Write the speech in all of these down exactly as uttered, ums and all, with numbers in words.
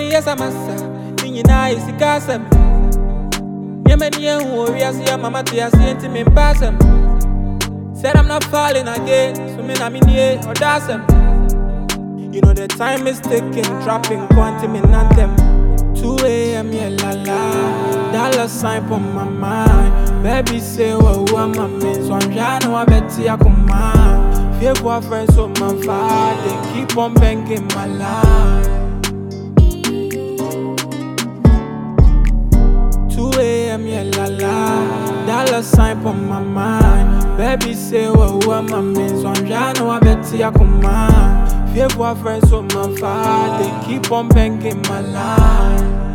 years I'm a son, meaning I is a cousin. Yemenia who we are seeing Mama to see him in person. Said I'm not falling again, so me na me near or dasem. You know the time is ticking, dropping quantum in anthem. two A M yeah la la, dollar sign for my mind. Baby say what what my means, so I'm trying to bet you come on. Fear for friends so my father, they keep on banging my life. two A M yeah la la, dollar sign for my mind. Baby say what what my means, so I'm trying to bet you come on. Fear for friends so my father, they keep on banging my life.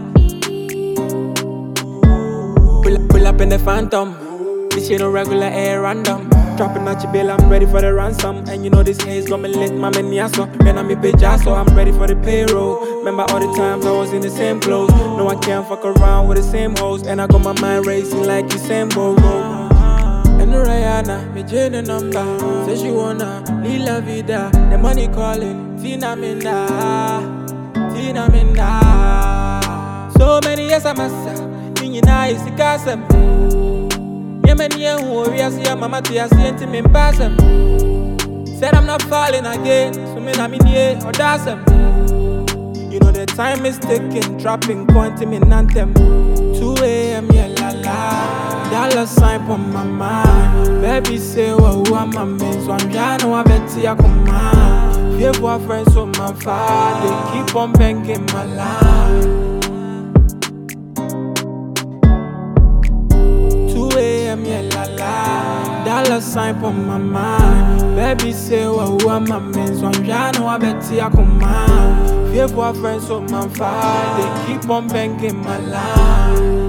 Pull up, pull up in the phantom. This shit no regular air random. Dropping at your bill, I'm ready for the ransom. And you know this haze got me lit, my meniaso. Man, I'm a bitch, so I'm ready for the payroll. Remember all the times I was in the same clothes. No, I can't fuck around with the same hoes. And I got my mind racing like the same boat. And the Rihanna, me Jane number. Say she wanna leave la vida. The money calling, Tina Minda, Tina Minda. So many years I'm a son, meaning I is a cousin. Yemenia who we are seeing Mama to see him in person. Said I'm not falling again, so me na me near or dasem. You know the time is ticking, dropping quantum in anthem. two A M yeah la la, dollar sign for my mind. Baby say what what my means, so I'm trying to bet you come on. Fear for friends so my father, they keep on banging my life. two A M yeah la la, dollar sign for my mind. Baby say what what my means, so I'm trying to bet you come on. Fear for friends so my father, they keep on banging my life.